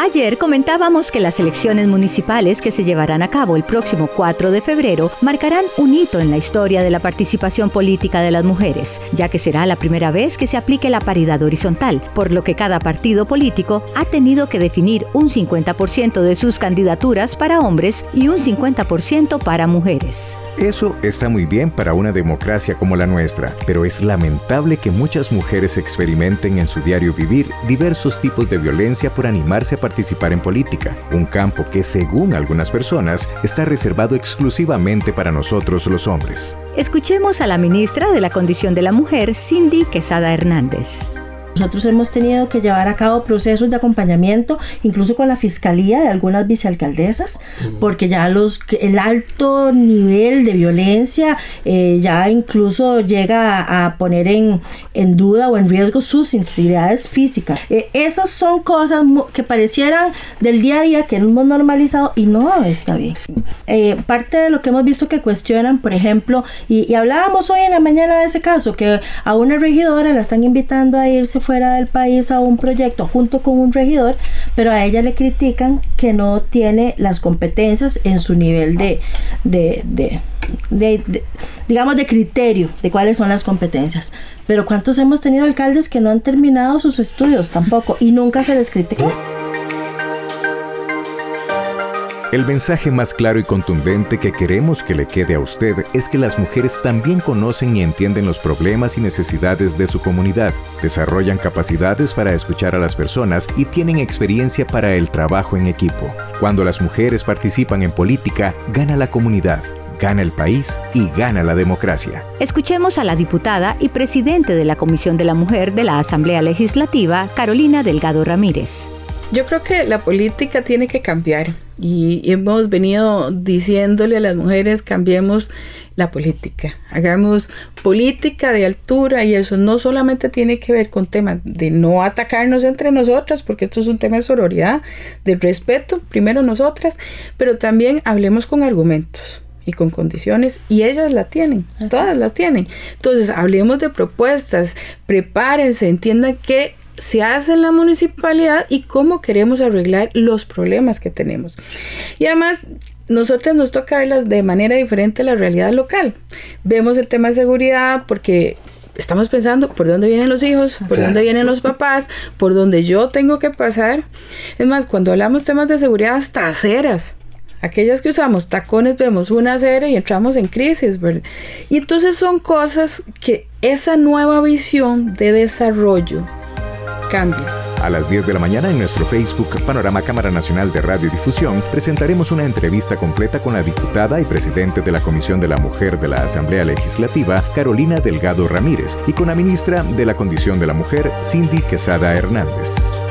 Ayer comentábamos que las elecciones municipales que se llevarán a cabo el próximo 4 de febrero marcarán un hito en la historia de la participación política de las mujeres, ya que será la primera vez que se aplique la paridad horizontal, por lo que cada partido político ha tenido que definir un 50% de sus candidaturas para hombres y un 50% para mujeres. Eso está muy bien para una democracia como la nuestra, pero es lamentable que muchas mujeres experimenten en su diario vivir diversos tipos de violencia por animarse a participar en política, un campo que, según algunas personas, está reservado exclusivamente para nosotros los hombres. Escuchemos a la ministra de la Condición de la Mujer, Cindy Quesada Hernández. Nosotros hemos tenido que llevar a cabo procesos de acompañamiento, incluso con la fiscalía de algunas vicealcaldesas, porque ya el alto nivel de violencia ya incluso llega a poner en duda o en riesgo sus integridades físicas. Esas son cosas que parecieran del día a día que hemos normalizado y no está bien. Parte de lo que hemos visto que cuestionan, por ejemplo, y hablábamos hoy en la mañana de ese caso, que a una regidora la están invitando a irse fuera del país a un proyecto junto con un regidor, pero a ella le critican que no tiene las competencias en su nivel digamos de criterio de cuáles son las competencias. Pero ¿cuántos hemos tenido alcaldes que no han terminado sus estudios tampoco y nunca se les criticó? El mensaje más claro y contundente que queremos que le quede a usted es que las mujeres también conocen y entienden los problemas y necesidades de su comunidad, desarrollan capacidades para escuchar a las personas y tienen experiencia para el trabajo en equipo. Cuando las mujeres participan en política, gana la comunidad, gana el país y gana la democracia. Escuchemos a la diputada y presidente de la Comisión de la Mujer de la Asamblea Legislativa, Carolina Delgado Ramírez. Yo creo que la política tiene que cambiar y hemos venido diciéndole a las mujeres: cambiemos la política, hagamos política de altura, y eso no solamente tiene que ver con temas de no atacarnos entre nosotras, porque esto es un tema de sororidad, de respeto, primero nosotras, pero también hablemos con argumentos y con condiciones, y ellas la tienen, todas la tienen. Entonces hablemos de propuestas, prepárense, entiendan que se hace en la municipalidad y cómo queremos arreglar los problemas que tenemos. Y además, nosotras nos toca verlas de manera diferente a la realidad local. Vemos el tema de seguridad porque estamos pensando por dónde vienen los hijos, por dónde vienen los papás, por dónde yo tengo que pasar. Es más, cuando hablamos temas de seguridad, hasta aceras, aquellas que usamos tacones, vemos una acera y entramos en crisis, ¿verdad? Y entonces son cosas que esa nueva visión de desarrollo cambia. A las 10 de la mañana en nuestro Facebook Panorama Cámara Nacional de Radiodifusión presentaremos una entrevista completa con la diputada y presidente de la Comisión de la Mujer de la Asamblea Legislativa, Carolina Delgado Ramírez, y con la ministra de la Condición de la Mujer, Cindy Quesada Hernández.